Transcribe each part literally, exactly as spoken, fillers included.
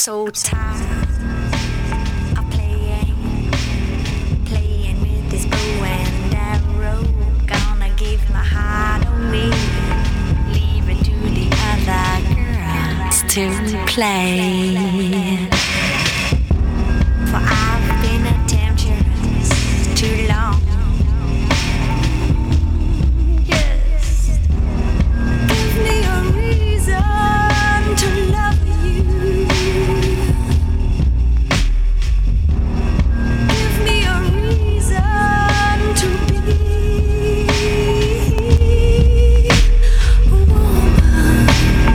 so tired of playing, playing with this bow and arrow. Gonna give my heart away, leave it to the other girls to play. For I've been a temptress too long. Yes, give me a reason to love you. Give me a reason to be a woman.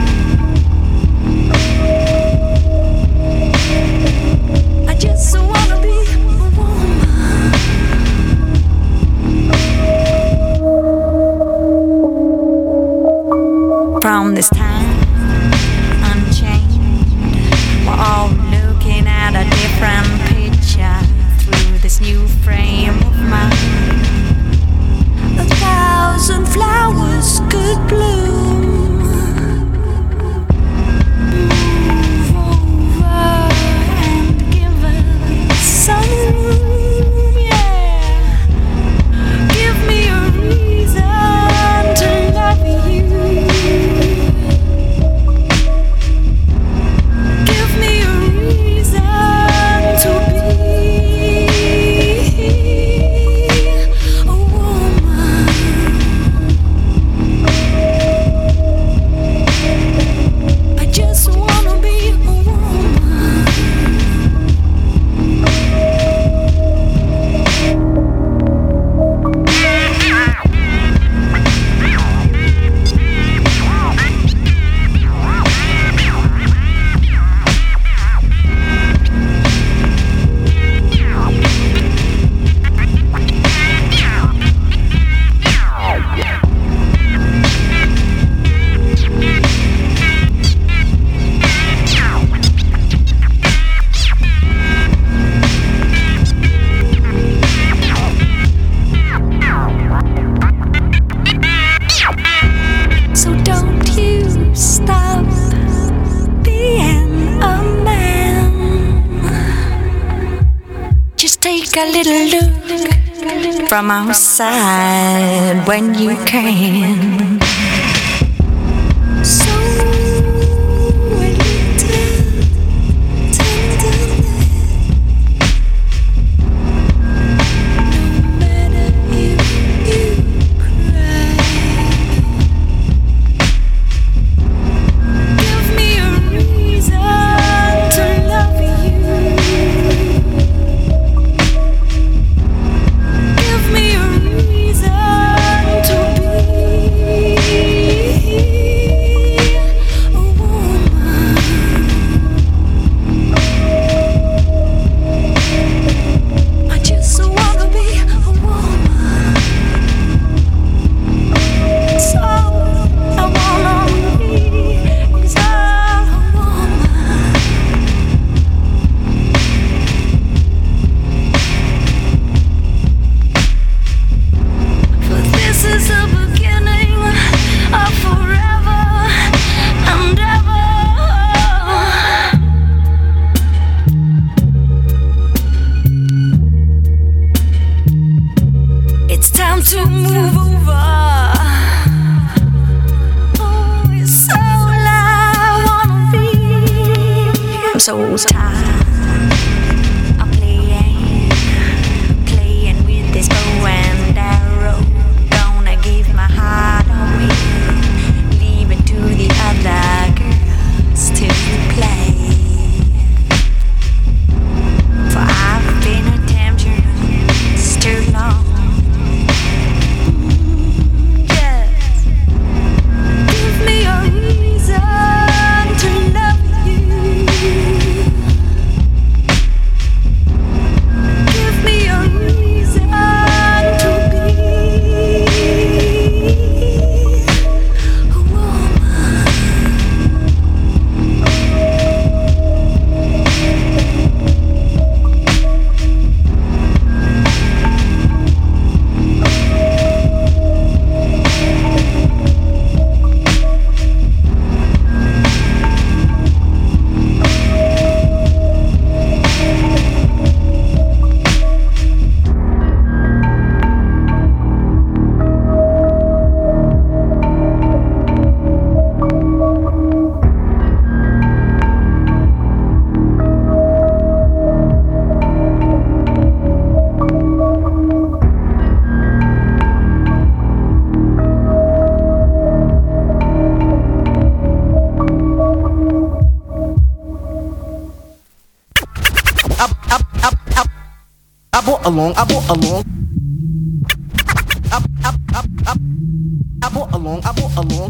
I just wanna be a woman. From this time unchanged, we're all looking at a different picture through this new frame of mind. A thousand flowers could bloom. Move over and give us some room, yeah. Give me a reason to love you. Give me a reason to be a woman. I just wanna be a woman. So don't you stop being a man. Just take a little look from outside when you can. So little tenderness. No matter if you cry. Give me a reason to love you. Give me a reason to be a woman. I just wanna be a woman. So I wanna be is a woman. For this is the beginning of forever and ever. It's time to move over. Oh, it's all I wanna be. I'm so tired of playing, playing with this bow and arrow. Gonna give my heart away, leave it to the other girls to play. For I've been a temptress too long. Yes. Give me a reason to love you. along, I brought along. I, I, I, I, I brought along, I brought along.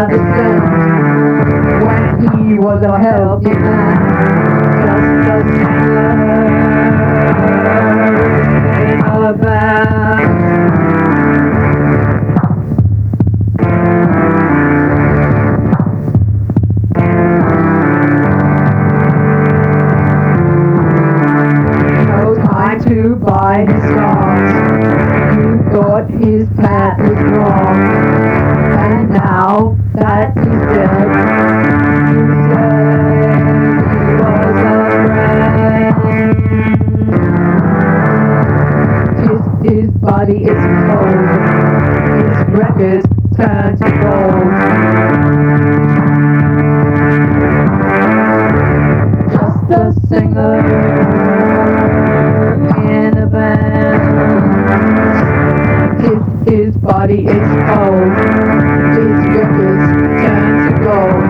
understand when he was a healthy man, just a singer in a band. No time to buy his scars. You thought his path was wrong, and now that he's dead, you say he was a friend. His, his body is cold, his records turn to gold. Just a singer in a band. His, his body is cold, his records turn to gold.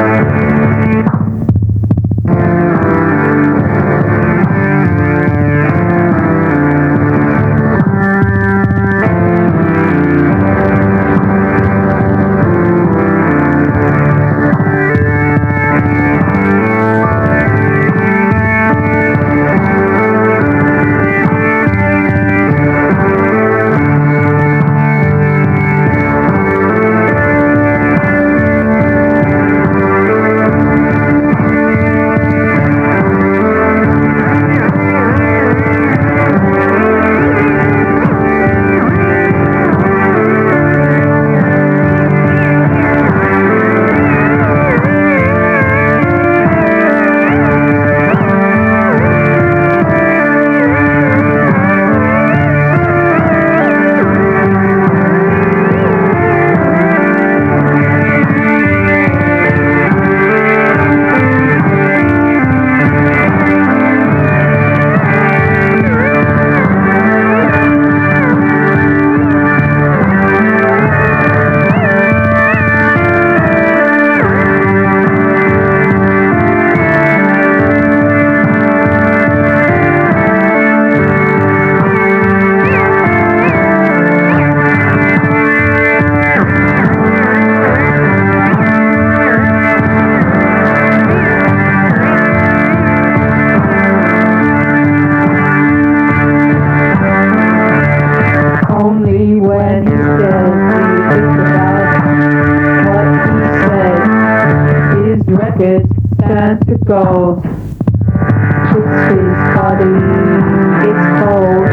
Records turn to gold. Kiss his body, it's cold.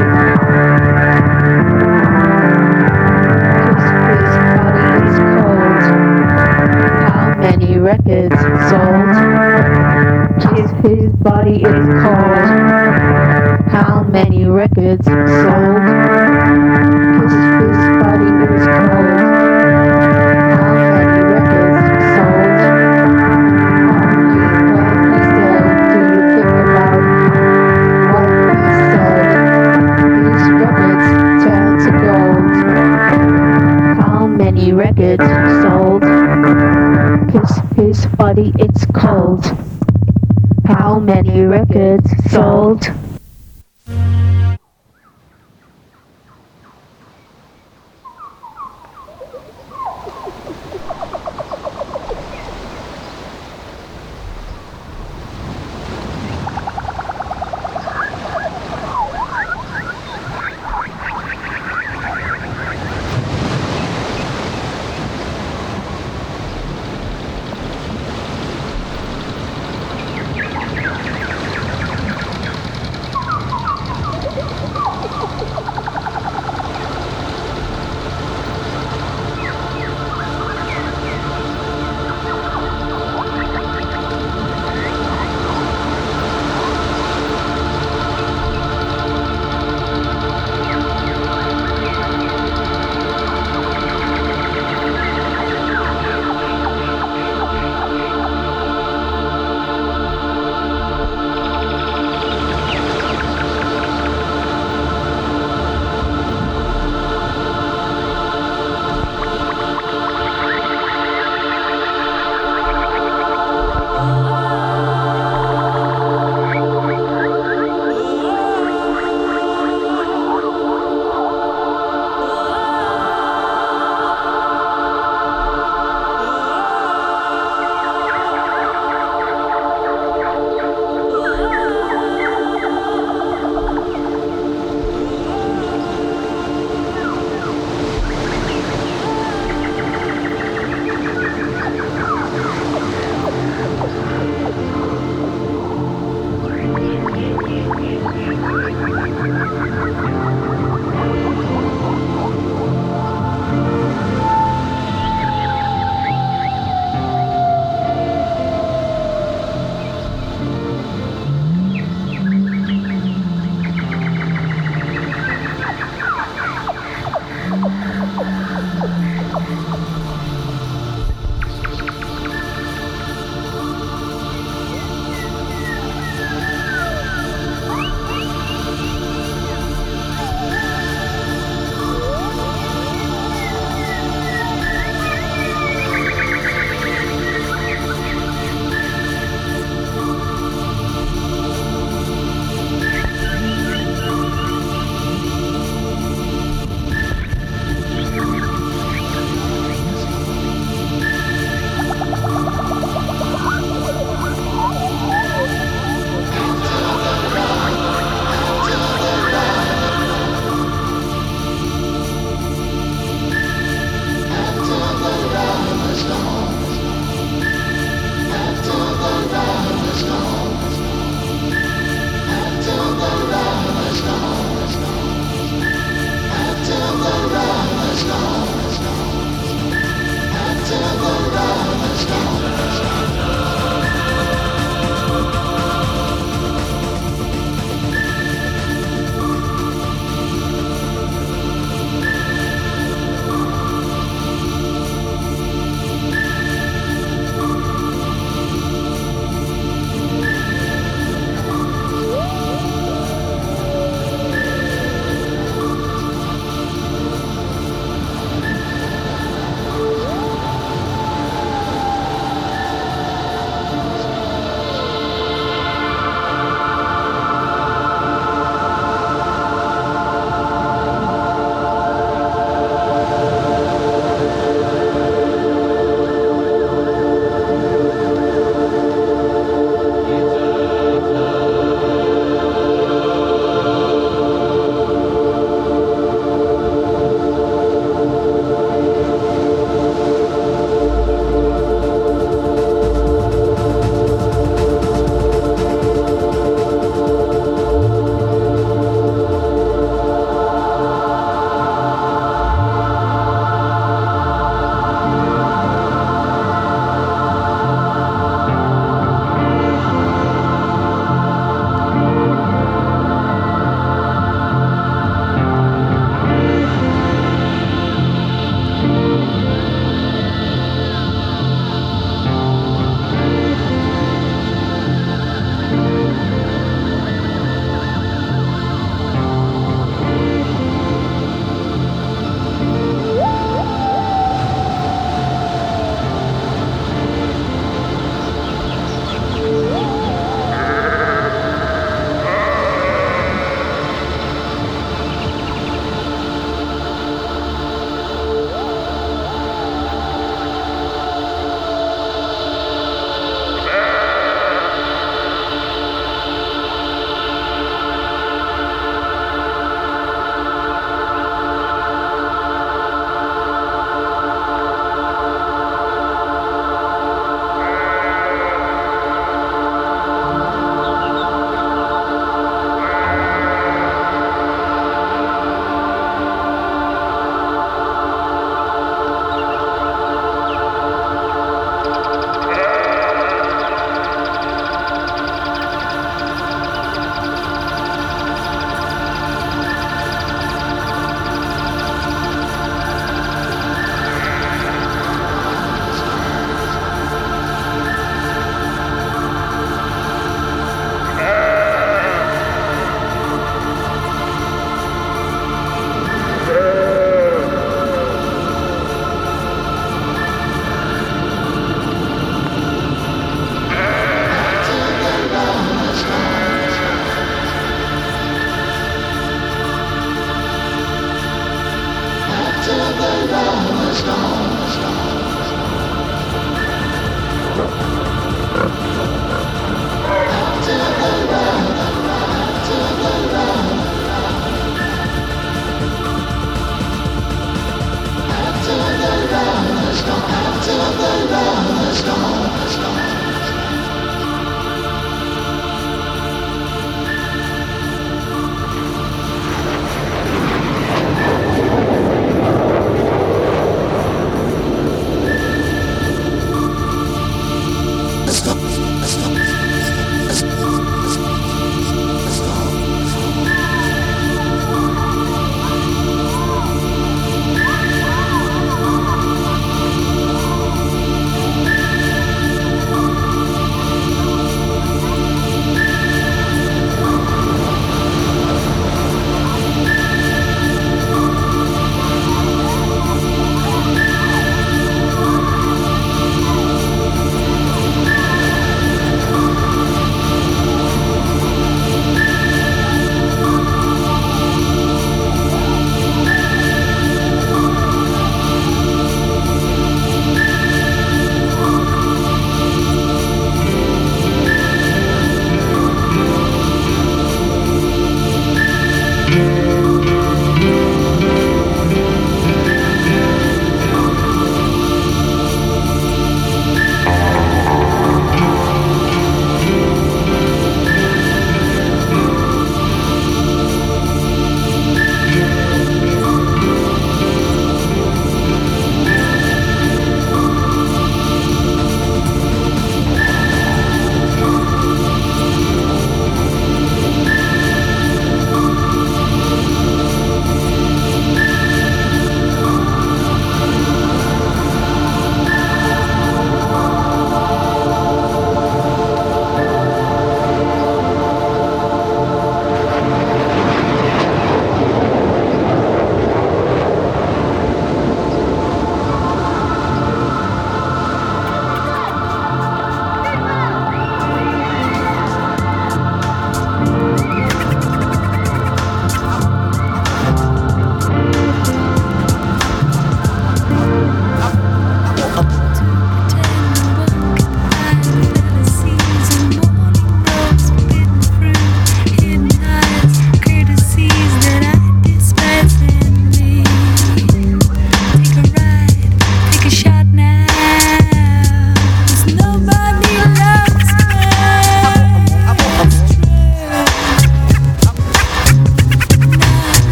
Kiss his body, it's cold. How many records sold? Kiss his body, it's cold. How many records sold? Kiss his body, it's cold. How many records sold? Records sold. Kiss his body, it's cold. How many records sold?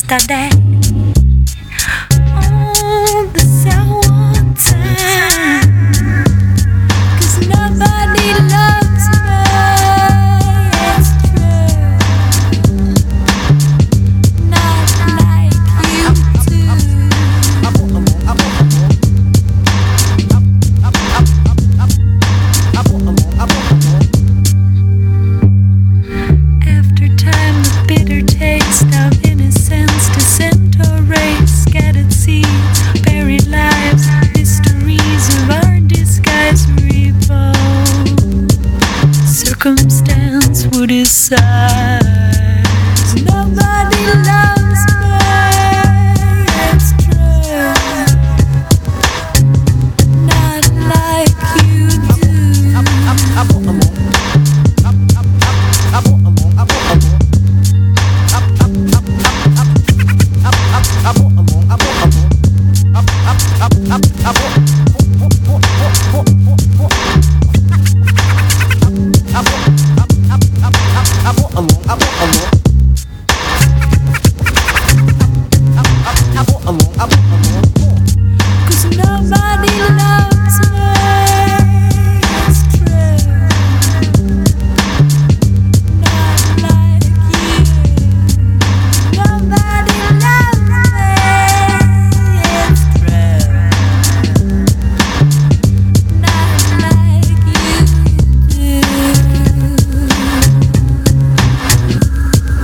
yesterday. Oh, the sour time. 'Cause nobody loves me. It's true. Not like you do. After time, the bitter taste of innocence disintegrates, scattered seeds, buried lives, mysteries of our disguise revolve. Circumstance would decide. Nobody loves me. It's true. Not like you do. Cause nobody loves me. It's true. Not like you. Nobody loves me. It's true. Not like you do.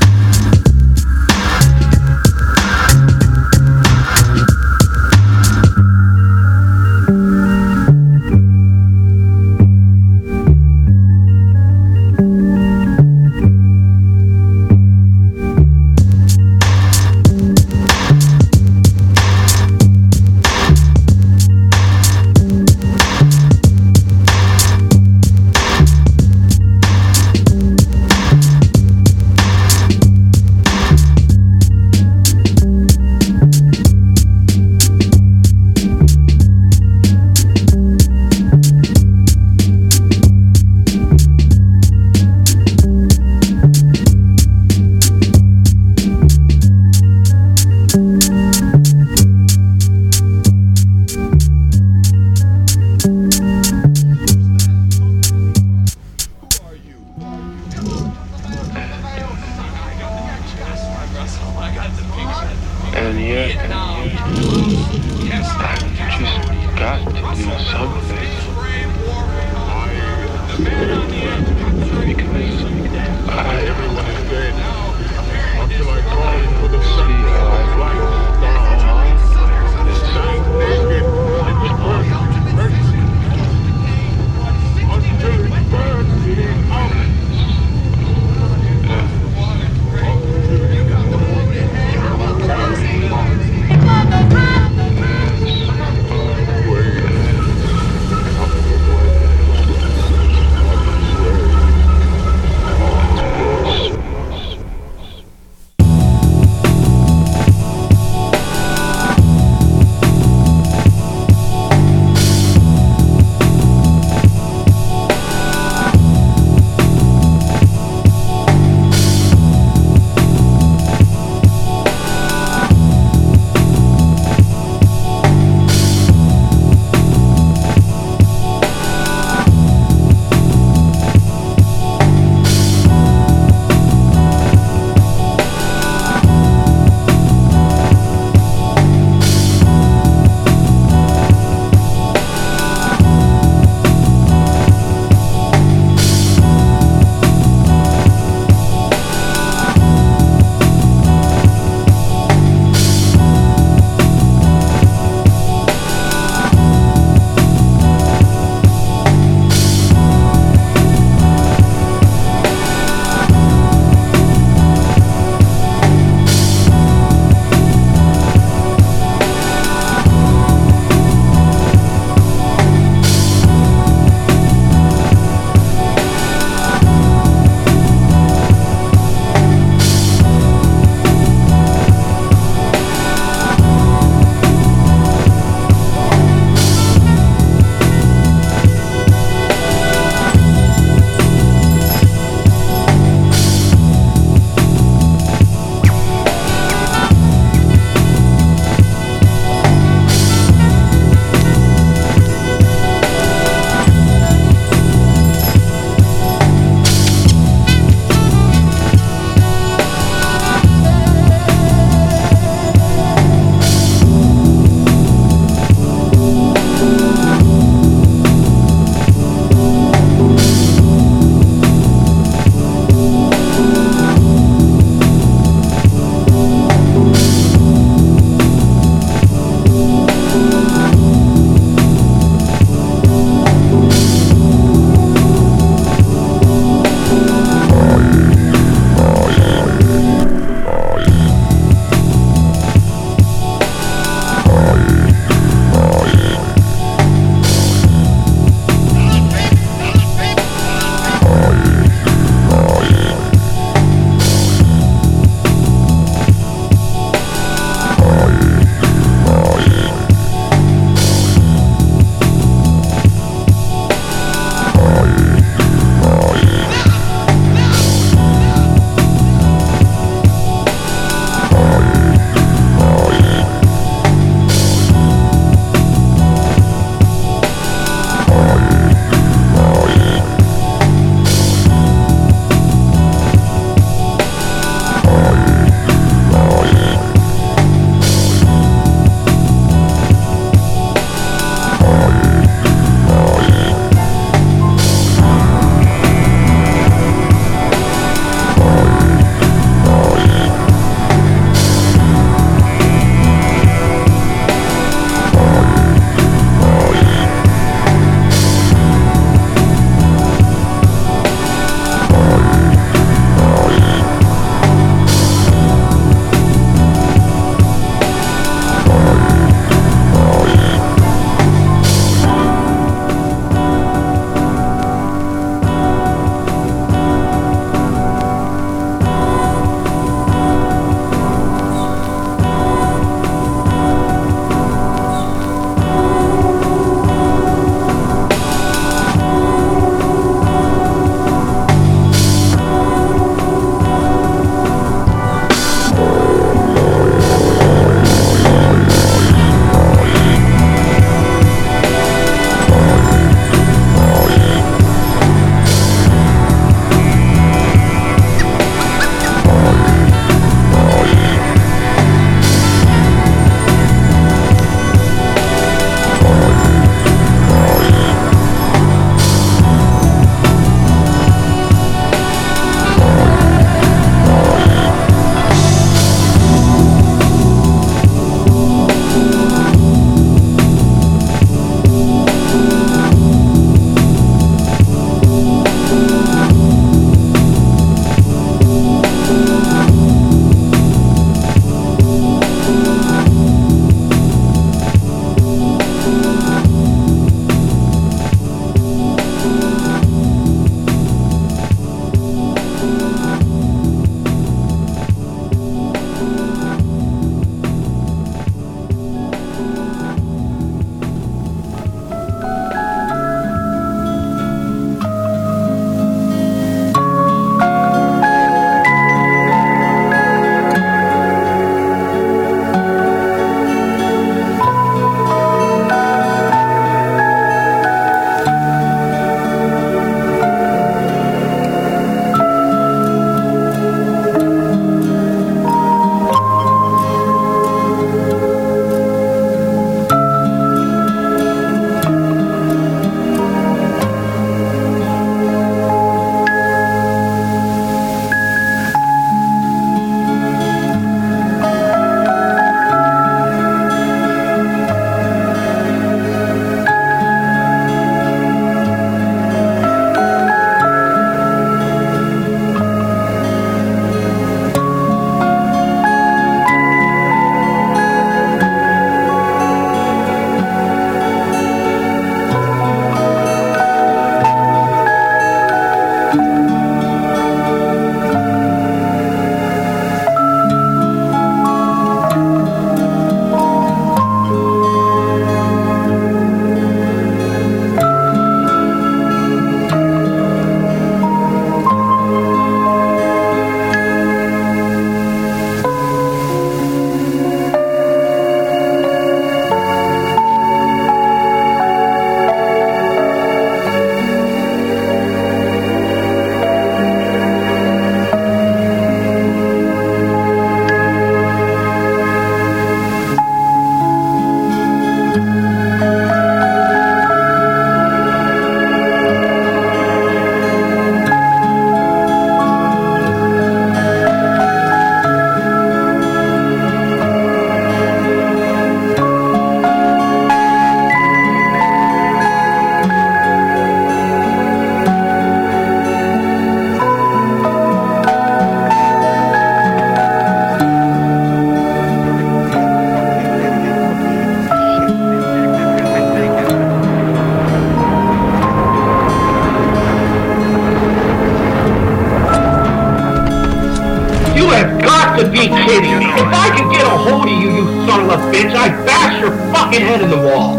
got to be kidding me. If I could get a hold of you, you son of a bitch, I'd bash your fucking head in the wall.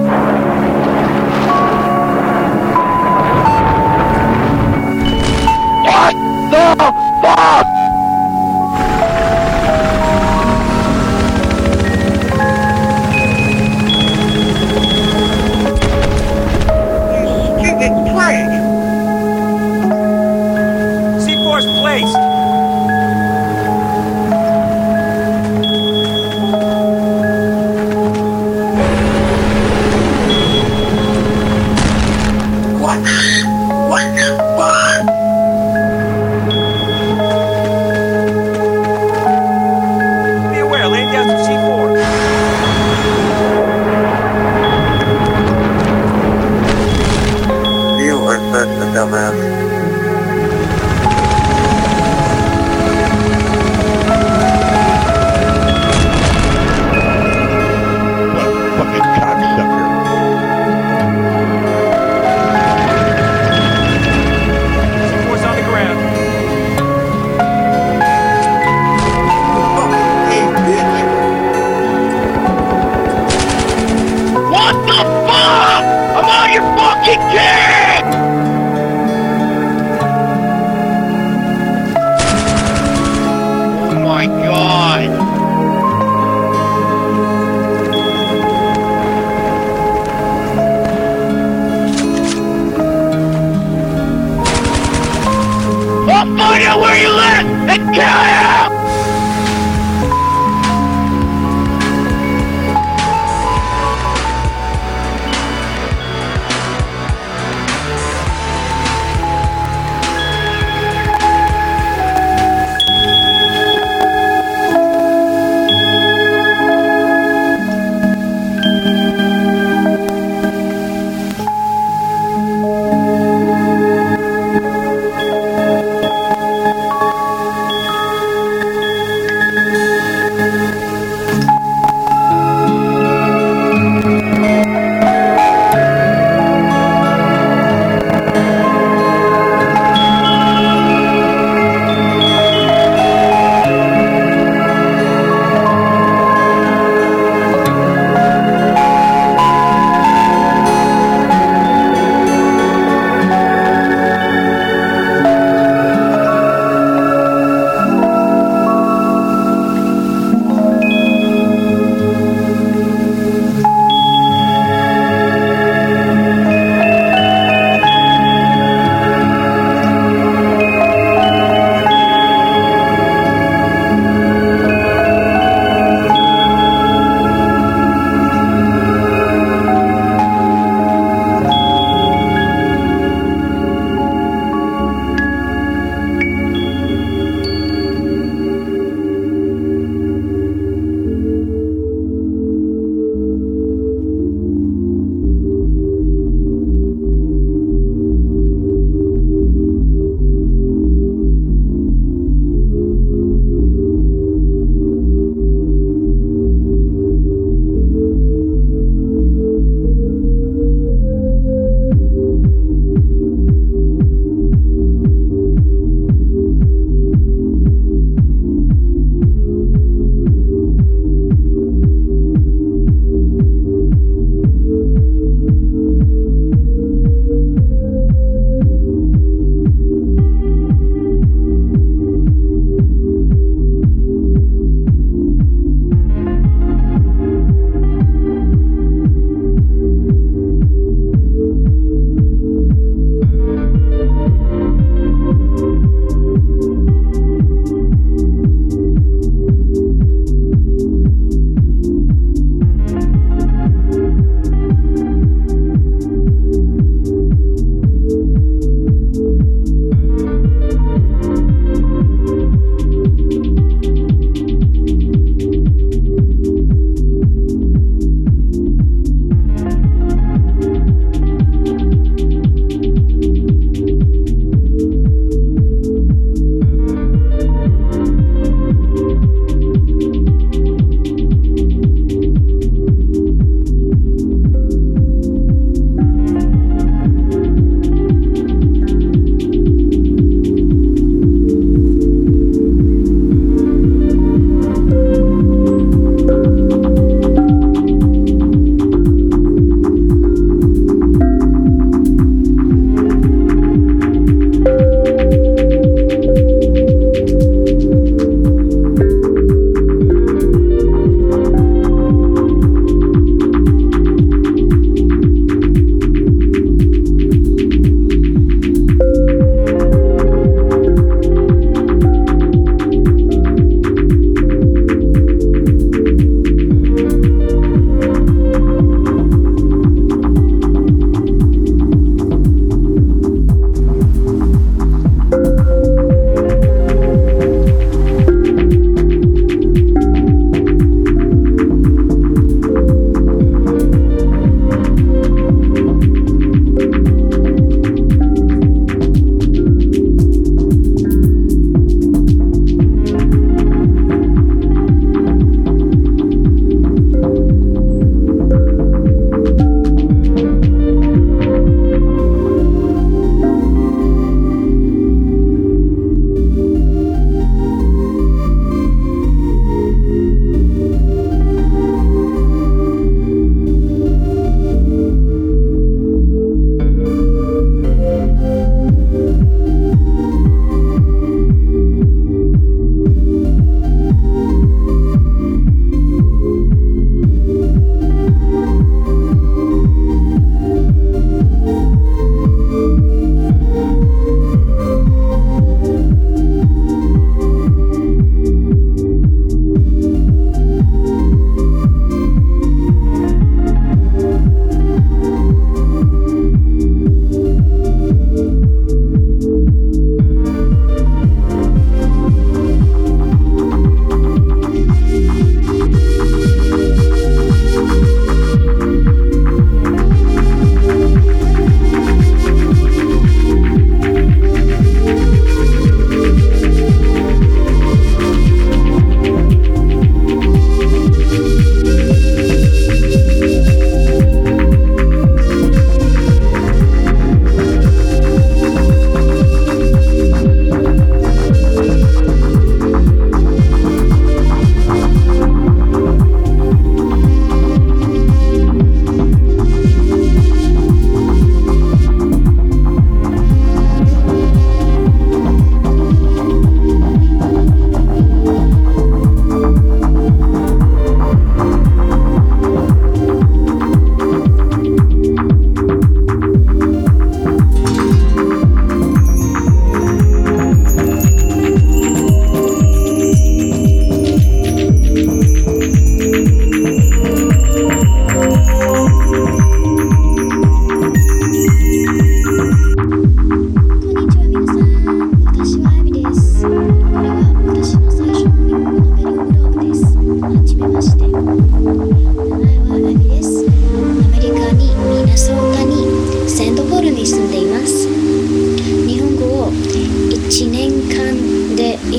What the fuck? C four's placed. What? What the fuck? Be aware, laying down some C four. You are such a dumbass. C four's on the ground. What the fuck? I'm on your fucking dick! Oh my god. I'll find out where you live and kill you!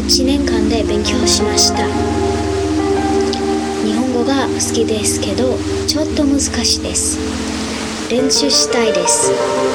ちねんかんで勉強しました。日本語が好きですけどちょっと難しいです。練習したいです。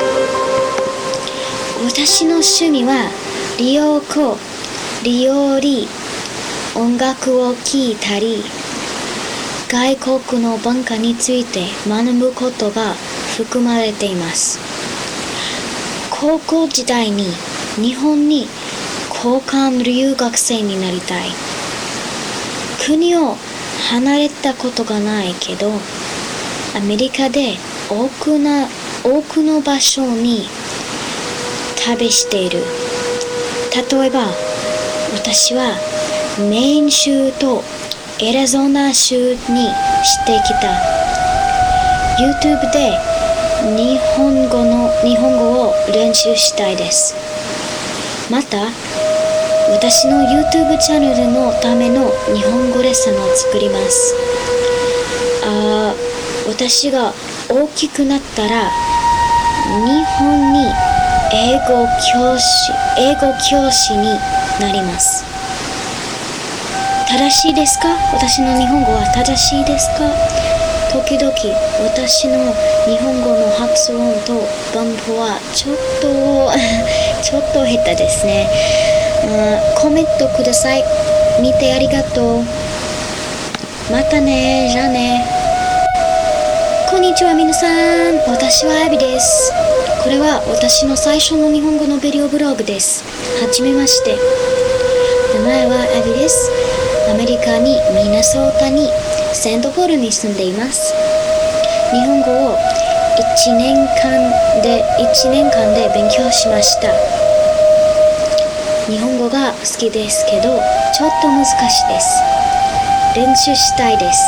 私の趣味は理容庫、料理、音楽を聴いたり、外国の文化について学ぶことが含まれています。高校時代に日本に交換留学生になりたい。国を離れたことがないけど、アメリカで多くな多くの場所に旅している。例えば、私はメイン州とエリゾナ州にしてきた。YouTube で日本語の日本語を練習したいです。また、私の YouTube チャンネルのための日本語レッスンを作ります。あ私が大きくなったら、日本に英語教師、英語教師になります。正しいですか？私の日本語は正しいですか？時々私の日本語の発音と文法はちょっとちょっと下手ですね。コメントください。見てありがとう。またね。じゃあね。こんにちは皆さん。私はアビです。これは私の最初の日本語のビデオブログです。はじめまして。名前はアビです。アメリカにミネソータにセントポールに住んでいます。日本語をいちねんかんでいちねんかんで勉強しました。日本語が好きですけどちょっと難しいです。練習したいです。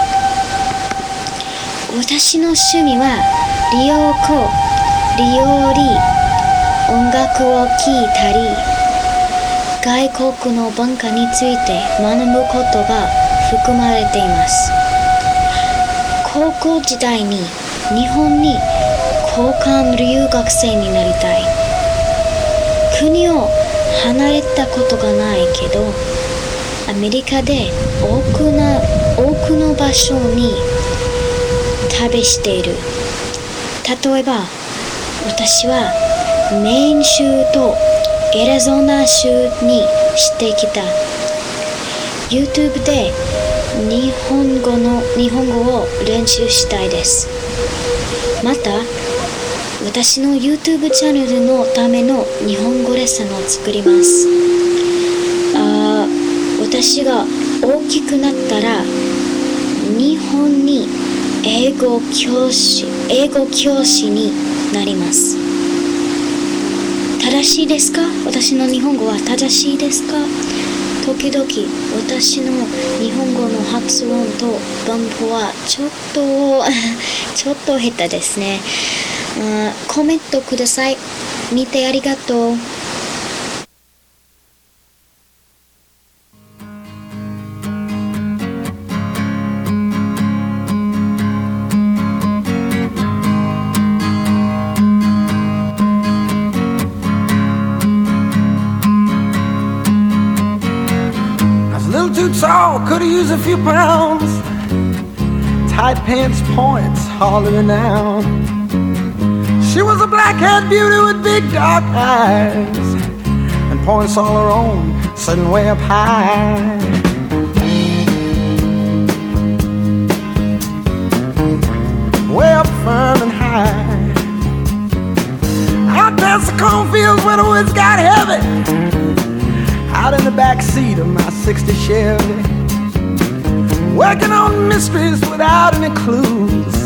私の趣味は理容庫、料理、音楽を聴いたり、外国の文化について学ぶことが含まれています。高校時代に日本に交換留学生になりたい。国を離れたことがないけど、アメリカで多くな多くの場所に旅している。例えば、私はメイン州とエリゾナ州にしてきた。YouTube で日本語の日本語を練習したいです。また、私の YouTube チャンネルのための日本語レッスンを作ります。あ私が大きくなったら、日本に英語教師、英語教師になります。正しいですか？私の日本語は正しいですか？時々私の日本語の発音と文法はちょっとちょっと下手ですね。コメントください。見てありがとう。 Tall, could've used a few pounds. Tight pants points, hollering out. She was a black-haired beauty with big dark eyes and points all her own, sitting way up high. Way up firm and high. Out past the cornfields where the woods got heavy. Out in the back seat of my sixty Chevy, working on mysteries without any clues,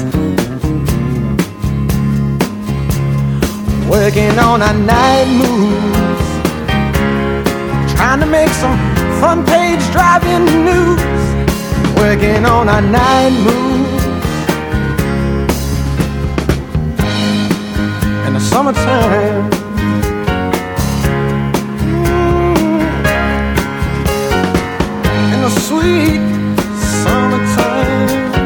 working on our night moves, trying to make some front page drive-in news, working on our night moves in the summertime. Sweet summertime.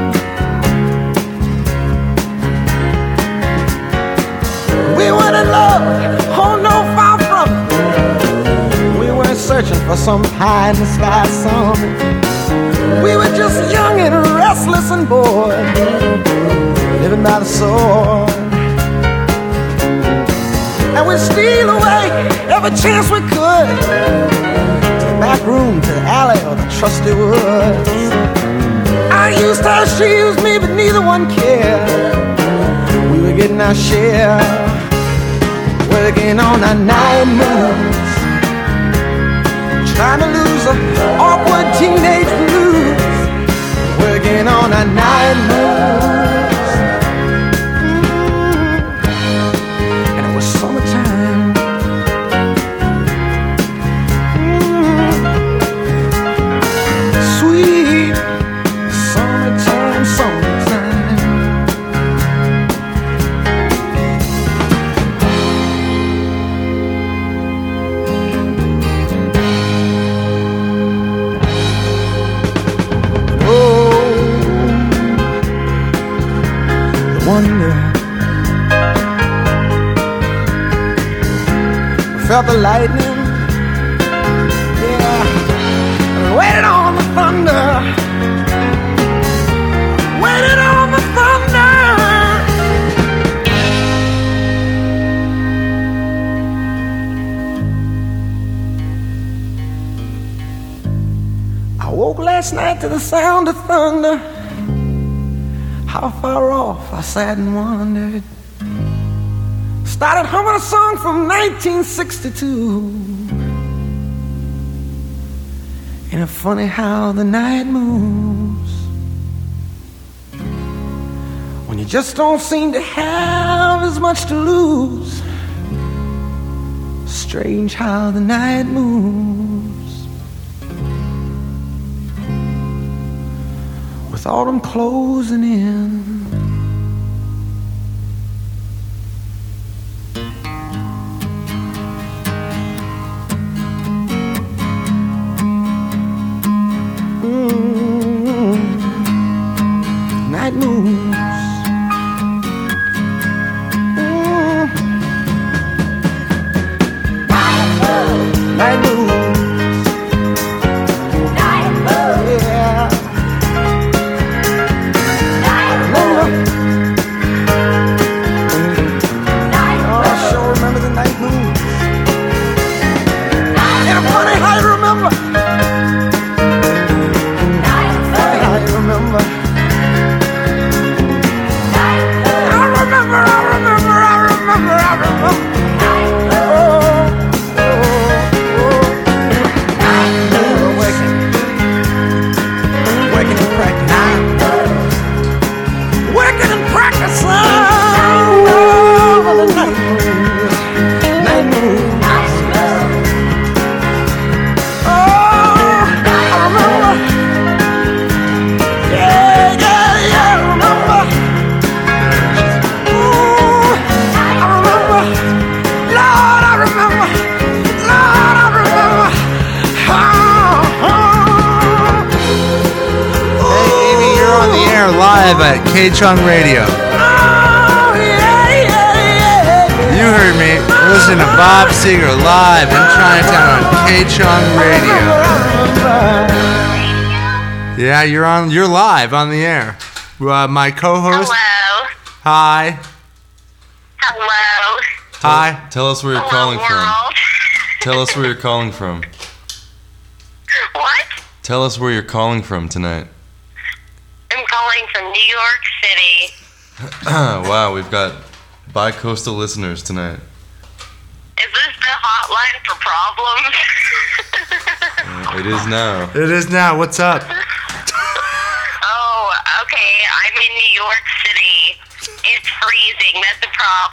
We weren't in love, oh no, far from it. We weren't searching for some some pie in the sky summit. We were just young and restless and bored, living by the sword. And we'd steal away every chance we could, to the back room, to the alley, or the trusty woods. I used her, she used me, but neither one cared. We were getting our share, working on our night moves, trying to lose an awkward teenage blues, working on our night moves. Mm-hmm. And it was summertime. Mm-hmm. Sweet summertime, summertime. Wonder, we felt the lightning, yeah, we waited on the thunder, waited on the thunder. I woke last night to the sound of thunder. How far off, I sat and wondered. Started humming a song from nineteen sixty-two. Ain't it funny how the night moves, when you just don't seem to have as much to lose. Strange how the night moves, with autumn closing in. Mm-hmm. Night moves. Mm-hmm. Night moves. Night moves. Yeah. At K-Chung Radio. Oh, yeah, yeah, yeah. You heard me. Listen to Bob Seger live in Chinatown on K-Chung Radio. Yeah, you're on. You're live on the air. Uh, my co-host. Hello. Hi. Hello. Hi. Tell us where you're Hello, calling from. world. Tell us where you're calling from. What? Tell us where you're calling from tonight. I'm calling from New York City. Wow, we've got bi-coastal listeners tonight. Is this the hotline for problems? Uh, it is now. It is now. What's up? Oh, okay. I'm in New York City. It's freezing. That's a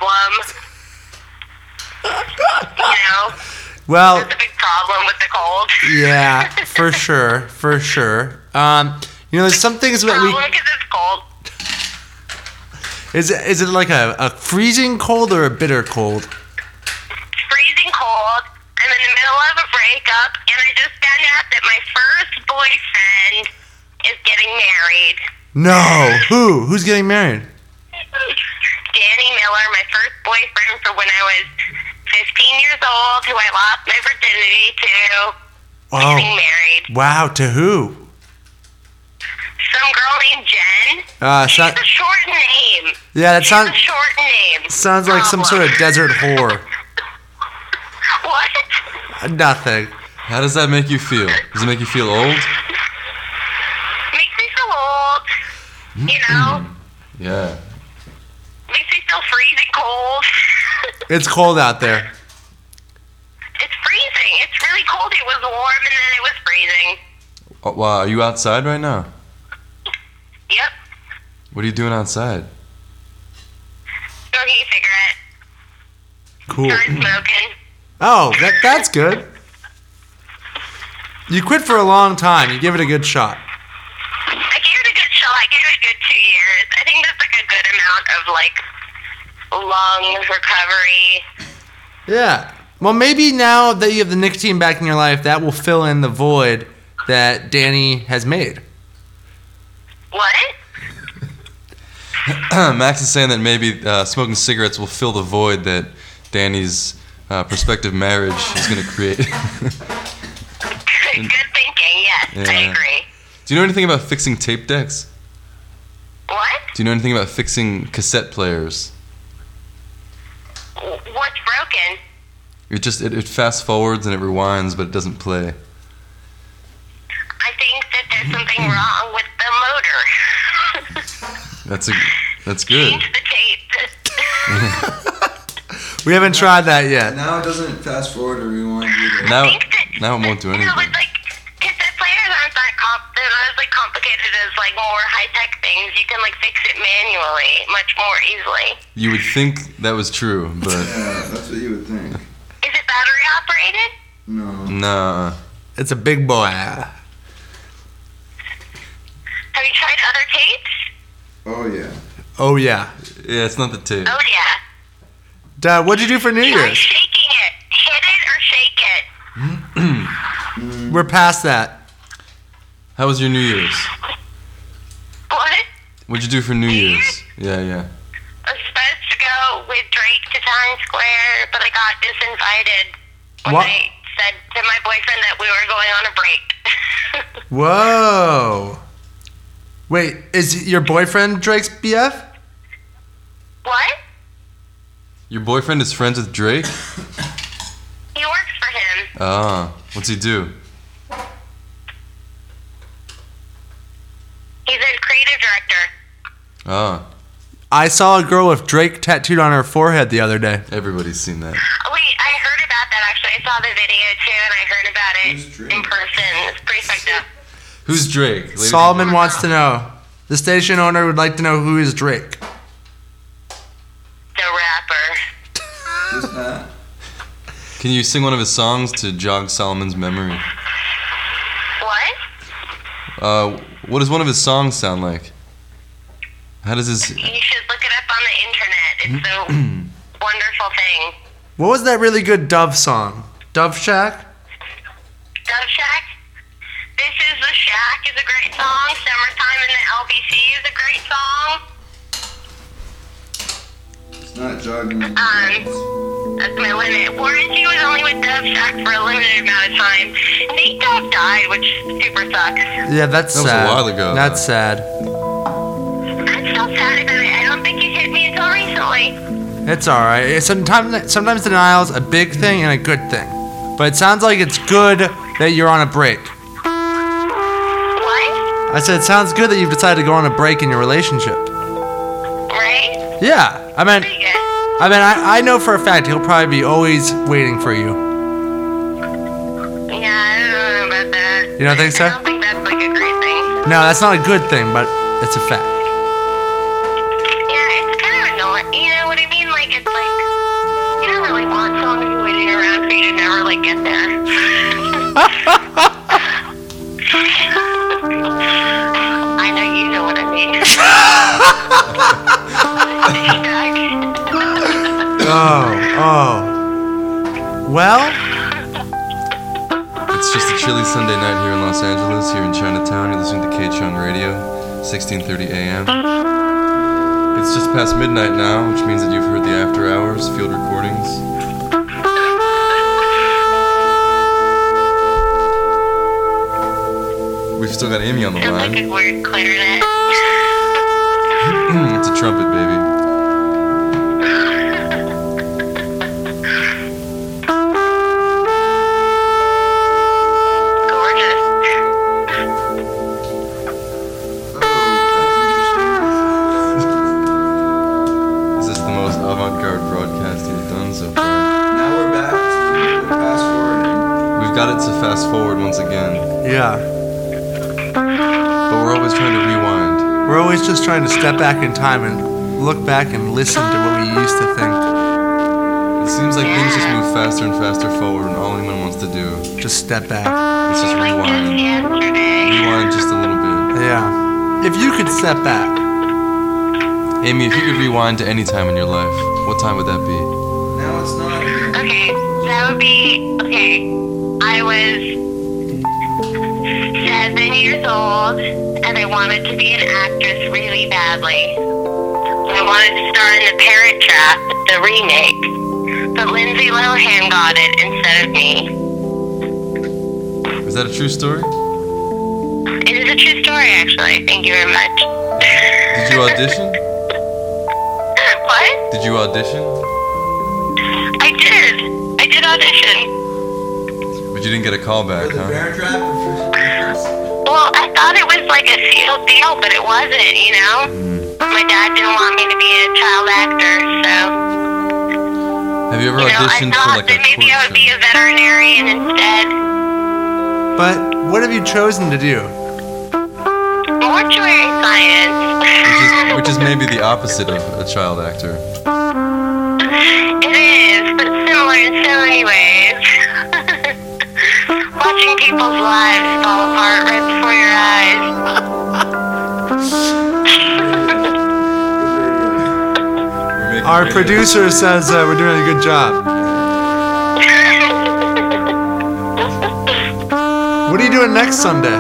problem. You know? Well, That's a big problem with the cold. yeah, for sure, for sure. Um, you know, there's some things that we. Problem because it's cold. Is it is it like a, a freezing cold or a bitter cold? It's freezing cold. I'm in the middle of a breakup, and I just found out that my first boyfriend is getting married. No, who? Who's getting married? Danny Miller, my first boyfriend for when I was fifteen years old, who I lost my virginity to. Getting married. Wow, to who? Some girl named Jen. Uh, She's so- a short name. Yeah, that She's sounds a short name. sounds like some sort of desert whore. What? Nothing. How does that make you feel? Does it make you feel old? Makes me feel old. You know? Yeah. Makes me feel freezing cold. It's cold out there. It's freezing. It's really cold. It was warm and then it was freezing. Oh, wow, are you outside right now? Yep. What are you doing outside? Smoking a cigarette. Cool. Started smoking. Oh, that that's good. You quit for a long time. You give it a good shot. I gave it a good shot. I gave it a good two years. I think that's like a good amount of like lung recovery. Yeah. Well, maybe now that you have the nicotine back in your life, that will fill in the void that Danny has made. What? Max is saying that maybe uh, smoking cigarettes will fill the void that Danny's uh, prospective marriage is going to create. Good thinking. Yes, I Yeah. agree. Do you know anything about fixing tape decks? What? Do you know anything about fixing cassette players? W- What's broken? It just it, it fast forwards and it rewinds, but it doesn't play. I think that there's something wrong with the motor. That's a that's good. Change the tape. We haven't tried that yet. Now it doesn't fast forward or rewind either. Now now it won't do You know, anything. with like cassette players aren't that comp- they're not as like complicated as like more high tech things. You can like fix it manually much more easily. You would think that was true, but Yeah, that's what you would think. Is it battery operated? No. nah. It's a big boy. Have you tried other tapes? Oh yeah. Oh, yeah. Yeah, it's not the tape. Oh yeah. Dad, what'd you do for New Try Year's? shaking it. Hit it or shake it. We're past that. How was your New Year's? What? What'd you do for New Year's? Yeah, yeah. I was supposed to go with Drake to Times Square, but I got disinvited when What? I said to my boyfriend that we were going on a break. Whoa. Wait, is your boyfriend Drake's B F? What? Your boyfriend is friends with Drake? He works for him. Ah, what's he do? He's a creative director. Ah, I saw a girl with Drake tattooed on her forehead the other day. everybody's seen that. Oh, wait, I heard about that actually. I saw the video too, and I heard about it in person. It's pretty fucked up. Who's Drake? Ladies and Solomon wants to know. The station owner would like to know who is Drake. The rapper. Who's that? Can you sing one of his songs to jog Solomon's memory? What? Uh, what does one of his songs sound like? How does his... You should look it up on the internet. It's a wonderful thing. What was that really good Dove song? Dove Shack? Dove Shack? This is the Shack is a great song. Summertime in the L B C is a great song. It's not jogging. Um, that's my limit. Warranty was only with Dove Shack for a limited amount of time. Nate Dogg died, which super sucks. Yeah, that's That was a sad. while ago, That's sad. I'm so sad about it. I don't think it hit me until recently. It's alright. It's Sometimes, sometimes denial's a big thing and a good thing. But it sounds like it's good that you're on a break. What? I said it sounds good that you've decided to go on a break in your relationship. Right? Yeah, I mean, Pretty good. I mean, I, I know for a fact he'll probably be always waiting for you. Yeah, I don't know about that. You don't think so? I don't think that's like a great thing. No, that's not a good thing, but it's a fact. Yeah, it's kind of annoying. You know what I mean? Like, it's like, you don't really want someone to be waiting around for you to never, like, get there. I know you know what I mean. Oh, oh. Well, It's just a chilly Sunday night here in Los Angeles, here in Chinatown. You're listening to K-Chung Radio, sixteen thirty a.m. It's just past midnight now, which means that you've heard the after hours, field recordings. we've still got Amy on the Sounds line. like a weird clarinet. It's a trumpet, baby. Is this the most avant-garde broadcast you've done so far? Now we're back to fast forwarding. We've got it to fast forward once again, Yeah. but we're always trying to rewind. We're always just trying to step back in time and look back and listen to what we used to think. It seems like things just move faster and faster forward, and all anyone wants to do Just step back. is just Like just rewind. yesterday. Rewind just a little bit. Yeah. If you could step back, Amy, if you could rewind to any time in your life, what time would that be? Now it's not. Okay, that would be, okay, I was seven years old, and I wanted to be an actress really badly. I wanted to star in The Parent Trap, the remake, but Lindsay Lohan got it instead of me. Is that a true story? It is a true story, actually. Thank you very much. Did you audition? What? Did you audition? I did. I did audition. But you didn't get a call back, The huh? Bear Trap? Well, I thought it was like a sealed deal, but it wasn't, you know? My dad didn't want me to be a child actor, so... Have you ever You know, I auditioned for thought like a that maybe court I would show? be a veterinarian instead. but what have you chosen to do? Mortuary science. Which is, which is maybe the opposite of a child actor. It is, but similar in so many ways. Watching people's lives fall apart right before your eyes. We're making Our radio. producer says uh, we're doing a good job. What are you doing next Sunday?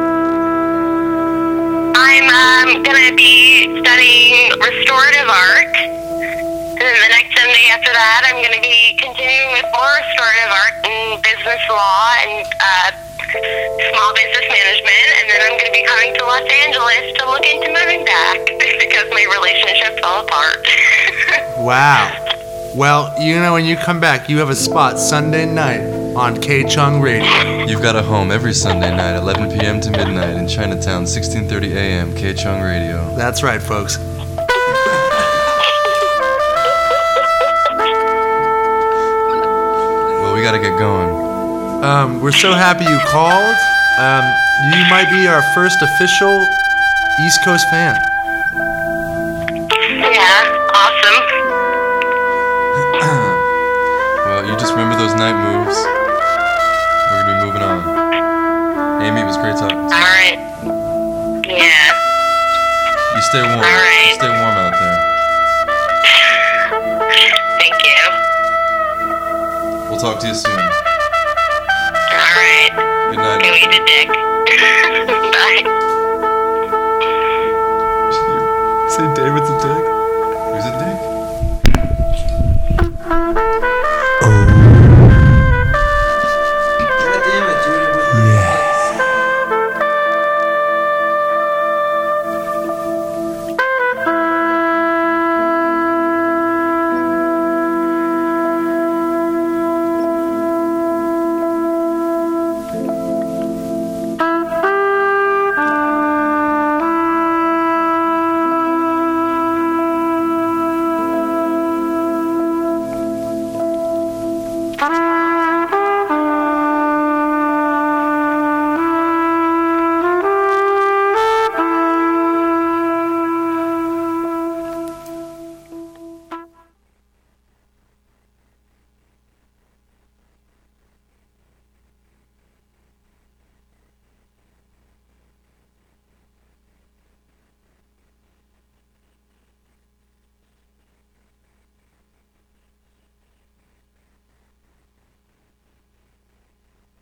I'm um, gonna be studying restorative art. And then the next Sunday after that, I'm gonna be continuing with more restorative art and business law and uh, small business management. And then I'm gonna be coming to Los Angeles to look into moving back because my relationship fell apart. Wow. Well, you know, when you come back, you have a spot Sunday night on K-Chung Radio. You've got a home every Sunday night, eleven p.m. to midnight in Chinatown, sixteen thirty a.m. K-Chung Radio. That's right, folks. Well, we gotta get going. Um, we're so happy you called. Um, you might be our first official East Coast fan. Yeah, awesome. Well, you just remember those night moves. We're gonna be moving on. Amy, it was great talking to you. Alright. Yeah. You stay warm. All right. You stay warm out there. Thank you. We'll talk to you soon. Alright. Good night. Go eat a dick.